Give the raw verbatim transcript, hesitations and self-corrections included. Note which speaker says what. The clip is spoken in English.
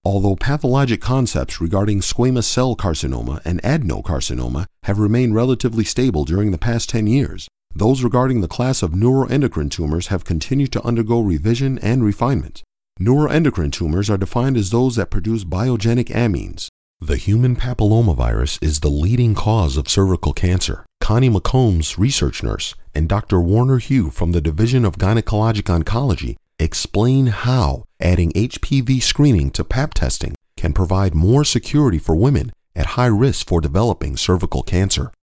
Speaker 1: Although pathologic concepts regarding squamous cell carcinoma and adenocarcinoma have remained relatively stable during the past ten years, those regarding the class of neuroendocrine tumors have continued to undergo revision and refinement. Neuroendocrine tumors are defined as those that produce biogenic amines. The human papillomavirus is the leading cause of cervical cancer. Connie McCombs, research nurse, and Doctor Warner Hugh from the Division of Gynecologic Oncology explain how adding H P V screening to pap testing can provide more security for women at high risk for developing cervical cancer.